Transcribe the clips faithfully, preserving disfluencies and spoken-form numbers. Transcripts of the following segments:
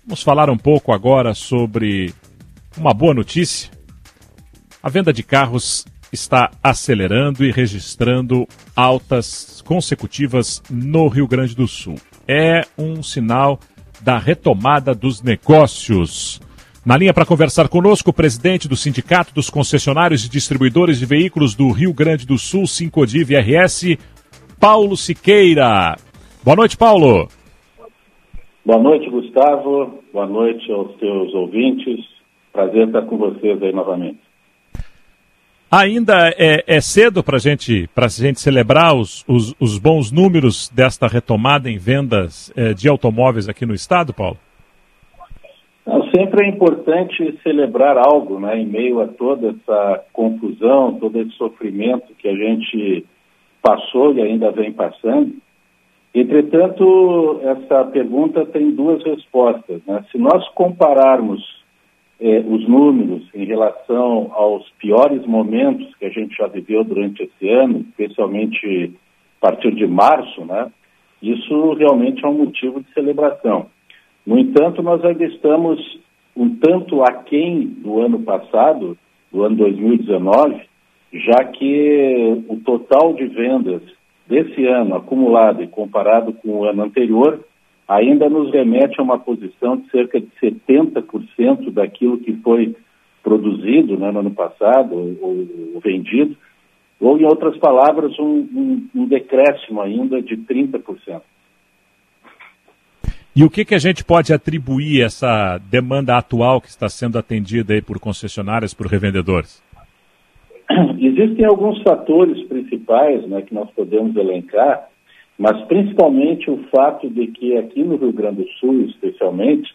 Vamos falar um pouco agora sobre uma boa notícia. A venda de carros está acelerando e registrando altas consecutivas no Rio Grande do Sul. É um sinal da retomada dos negócios. Na linha para conversar conosco, o presidente do Sindicato dos Concessionários e Distribuidores de Veículos do Rio Grande do Sul, Sincodiv R S, Paulo Siqueira. Boa noite, Paulo. Boa noite, Gustavo. Boa noite aos seus ouvintes. Prazer estar com vocês aí novamente. Ainda é, é cedo para gente, a gente celebrar os, os, os bons números desta retomada em vendas é, de automóveis aqui no estado, Paulo? Não, sempre é importante celebrar algo, né, em meio a toda essa confusão, todo esse sofrimento que a gente passou e ainda vem passando. Entretanto, essa pergunta tem duas respostas, né? Se nós compararmos eh, os números em relação aos piores momentos que a gente já viveu durante esse ano, especialmente a partir de março, né? Isso realmente é um motivo de celebração. No entanto, nós ainda estamos um tanto aquém do ano passado, do ano dois mil e dezenove, já que o total de vendas desse ano acumulado e comparado com o ano anterior, ainda nos remete a uma posição de cerca de setenta por cento daquilo que foi produzido, né, no ano passado, ou, ou vendido, ou, em outras palavras, um, um, um decréscimo ainda de trinta por cento. E o que, que a gente pode atribuir essa demanda atual que está sendo atendida aí por concessionárias, por revendedores? Existem alguns fatores principais, né, que nós podemos elencar, mas principalmente o fato de que aqui no Rio Grande do Sul, especialmente,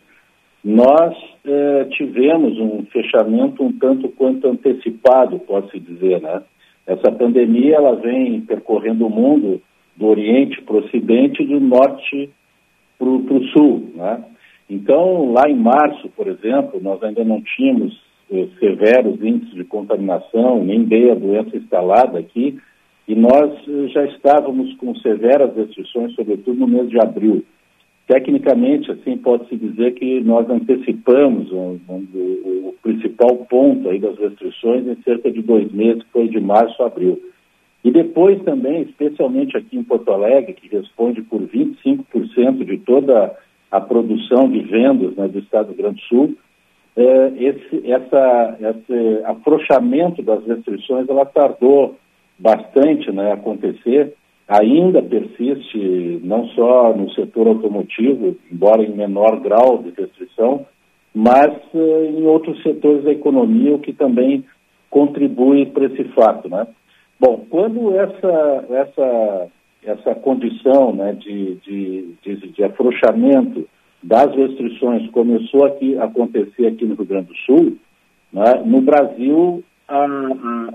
nós eh, tivemos um fechamento um tanto quanto antecipado, pode-se dizer, né? Essa pandemia ela vem percorrendo o mundo do Oriente para o Ocidente e do Norte para o Sul, né? Então, lá em março, por exemplo, nós ainda não tínhamos eh, severos índices de contaminação, nem bem a doença instalada aqui, e nós eh, já estávamos com severas restrições, sobretudo no mês de abril. Tecnicamente, assim, pode-se dizer que nós antecipamos um, um, o, o principal ponto aí das restrições em cerca de dois meses, que foi de março a abril. E depois também, especialmente aqui em Porto Alegre, que responde por vinte e cinco por cento de toda a produção de vendas, né, do estado do Rio Grande do Sul, eh, esse, essa, esse afrouxamento das restrições, ela tardou bastante, né, a acontecer. Ainda persiste não só no setor automotivo, embora em menor grau de restrição, mas eh, em outros setores da economia, o que também contribui para esse fato, né? Bom, quando essa, essa, essa condição, né, de, de, de, de afrouxamento das restrições começou aqui, a acontecer aqui no Rio Grande do Sul, né, no Brasil a, a,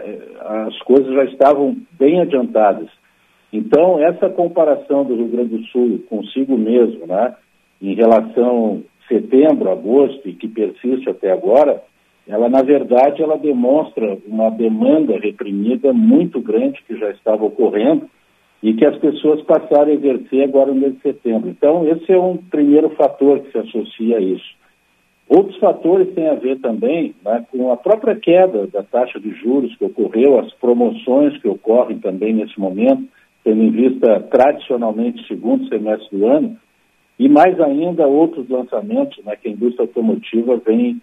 a, as coisas já estavam bem adiantadas. Então, essa comparação do Rio Grande do Sul consigo mesmo, né, em relação a setembro, agosto, e que persiste até agora, ela, na verdade, ela demonstra uma demanda reprimida muito grande que já estava ocorrendo e que as pessoas passaram a exercer agora no mês de setembro. Então, esse é um primeiro fator que se associa a isso. Outros fatores têm a ver também, né, com a própria queda da taxa de juros que ocorreu, as promoções que ocorrem também nesse momento, tendo em vista tradicionalmente o segundo semestre do ano, e mais ainda outros lançamentos, né, que a indústria automotiva vem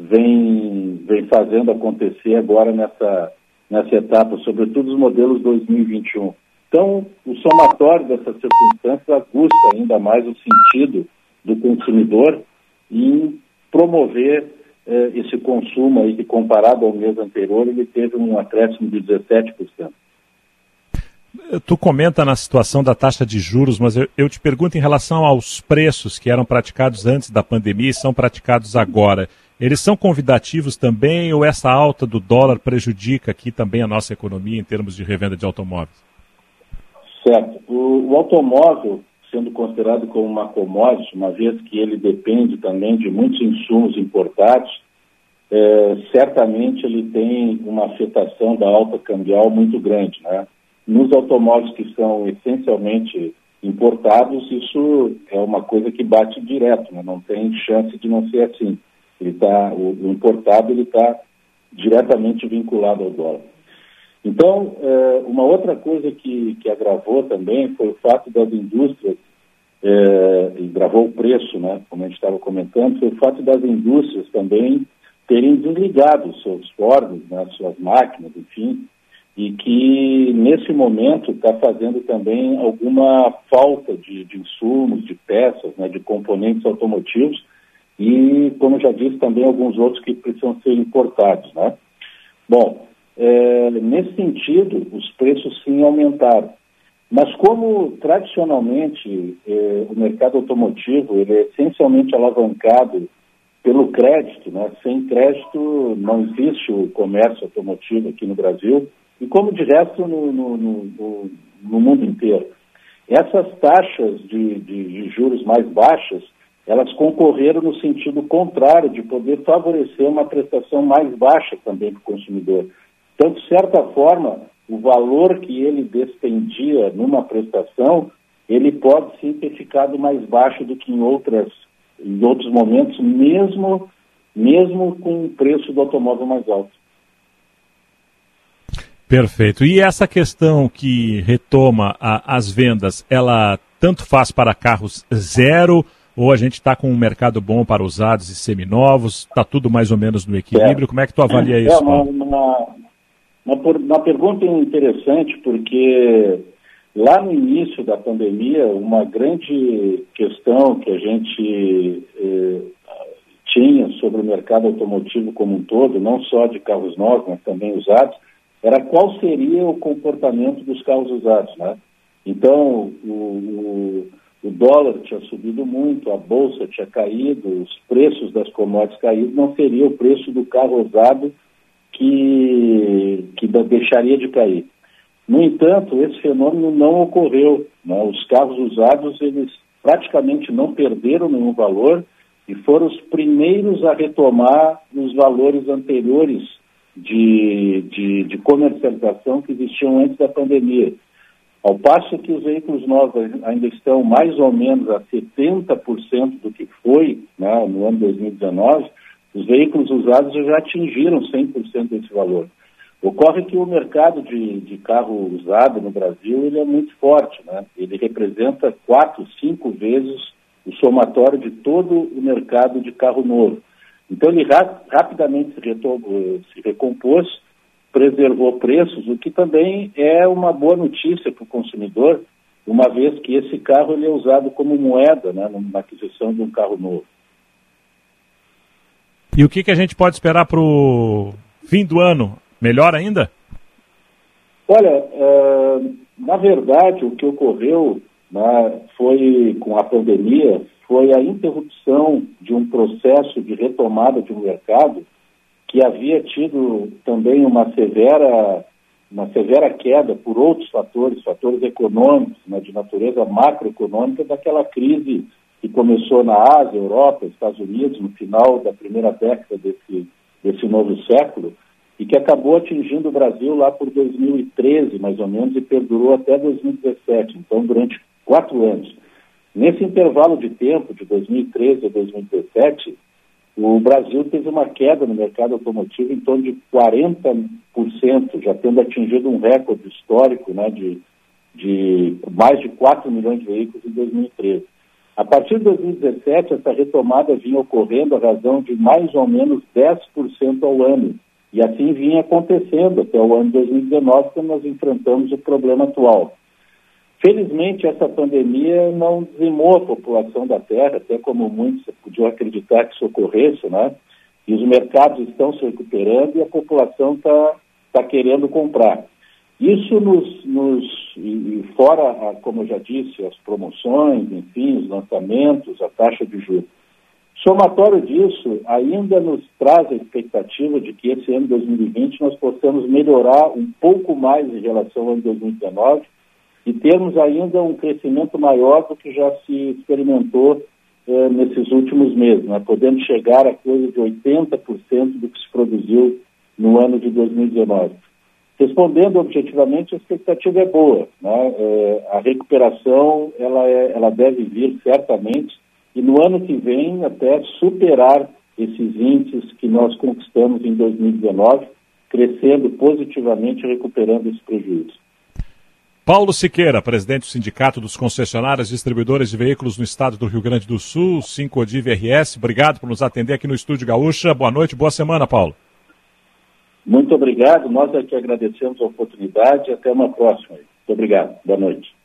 Vem, vem fazendo acontecer agora nessa, nessa etapa, sobretudo os modelos dois mil e vinte e um. Então, o somatório dessas circunstâncias aguça ainda mais o sentido do consumidor em promover eh, esse consumo aí, que comparado ao mês anterior, ele teve um acréscimo de dezessete por cento. Tu comenta na situação da taxa de juros, mas eu, eu te pergunto em relação aos preços que eram praticados antes da pandemia e são praticados agora. Eles são convidativos também ou essa alta do dólar prejudica aqui também a nossa economia em termos de revenda de automóveis? Certo. O, o automóvel, sendo considerado como uma commodity, uma vez que ele depende também de muitos insumos importados, é, certamente ele tem uma afetação da alta cambial muito grande, né? Nos automóveis que são essencialmente importados, isso é uma coisa que bate direto, né? Não tem chance de não ser assim. Ele tá, o, o importado ele está diretamente vinculado ao dólar. Então, é, uma outra coisa que, que agravou também foi o fato das indústrias, é, e gravou o preço, né, como a gente estava comentando, foi o fato das indústrias também terem desligado os seus fornos, né, suas máquinas, enfim, e que nesse momento está fazendo também alguma falta de, de insumos, de peças, né, de componentes automotivos e, como já disse, também alguns outros que precisam ser importados, né? Bom, é, nesse sentido, os preços sim aumentaram. Mas como tradicionalmente eh, o mercado automotivo ele é essencialmente alavancado pelo crédito, né? Sem crédito não existe o comércio automotivo aqui no Brasil e como de resto no, no, no, no mundo inteiro. Essas taxas de, de, de juros mais baixas, elas concorreram no sentido contrário de poder favorecer uma prestação mais baixa também para o consumidor. Então, de certa forma, o valor que ele despendia numa prestação, ele pode sim ter ficado mais baixo do que em, outras, em outros momentos, mesmo, mesmo com o preço do automóvel mais alto. Perfeito. E essa questão que retoma a, as vendas, ela tanto faz para carros zero, ou a gente está com um mercado bom para usados e seminovos? Está tudo mais ou menos no equilíbrio? É. Como é que tu avalia é, isso, uma, uma, uma, uma pergunta interessante, porque lá no início da pandemia, uma grande questão que a gente eh, tinha sobre o mercado automotivo como um todo, não só de carros novos, mas também usados, era qual seria o comportamento dos carros usados, né? Então, o, o, o dólar tinha subido muito, a bolsa tinha caído, os preços das commodities caídos, não seria o preço do carro usado que, que deixaria de cair. No entanto, esse fenômeno não ocorreu, né? Os carros usados, eles praticamente não perderam nenhum valor e foram os primeiros a retomar os valores anteriores de, de, de comercialização que existiam antes da pandemia. Ao passo que os veículos novos ainda estão mais ou menos a setenta por cento do que foi, né, no ano dois mil e dezenove, os veículos usados já atingiram cem por cento desse valor. Ocorre que o mercado de, de carro usado no Brasil ele é muito forte, né? Ele representa quatro, cinco vezes o somatório de todo o mercado de carro novo. Então ele ra- rapidamente se, retomou, se recompôs, preservou preços, o que também é uma boa notícia para o consumidor, uma vez que esse carro ele é usado como moeda, né, na aquisição de um carro novo. E o que, que a gente pode esperar para o fim do ano? Melhor ainda? Olha, uh, na verdade, o que ocorreu, né, foi com a pandemia, foi a interrupção de um processo de retomada de um mercado que havia tido também uma severa, uma severa queda por outros fatores, fatores econômicos, né, de natureza macroeconômica, daquela crise que começou na Ásia, Europa, Estados Unidos, no final da primeira década desse, desse novo século, e que acabou atingindo o Brasil lá por dois mil e treze, mais ou menos, e perdurou até dois mil e dezessete, então durante quatro anos. Nesse intervalo de tempo, de dois mil e treze a dois mil e dezessete, o Brasil teve uma queda no mercado automotivo em torno de quarenta por cento, já tendo atingido um recorde histórico, né, de, de mais de quatro milhões de veículos em dois mil e treze. A partir de dois mil e dezessete, essa retomada vinha ocorrendo a razão de mais ou menos dez por cento ao ano. E assim vinha acontecendo até o ano dois mil e dezenove, quando nós enfrentamos o problema atual. Felizmente, essa pandemia não dizimou a população da Terra, até como muitos podiam acreditar que isso ocorresse, né? E os mercados estão se recuperando e a população está tá querendo comprar. Isso nos, nos e fora, como eu já disse, as promoções, enfim, os lançamentos, a taxa de juros. Somatório disso, ainda nos traz a expectativa de que esse ano dois mil e vinte nós possamos melhorar um pouco mais em relação ao ano dois mil e dezenove, e termos ainda um crescimento maior do que já se experimentou eh, nesses últimos meses, né? Podendo chegar a coisa de oitenta por cento do que se produziu no ano de dois mil e dezenove. Respondendo objetivamente, a expectativa é boa, né? É, a recuperação ela, é, ela deve vir certamente e no ano que vem até superar esses índices que nós conquistamos em dois mil e dezenove, crescendo positivamente e recuperando esse prejuízo. Paulo Siqueira, presidente do Sindicato dos Concessionários e Distribuidores de Veículos no Estado do Rio Grande do Sul, Sincodiv R S, obrigado por nos atender aqui no Estúdio Gaúcha. Boa noite, boa semana, Paulo. Muito obrigado, nós é que agradecemos a oportunidade e até uma próxima. Muito obrigado, boa noite.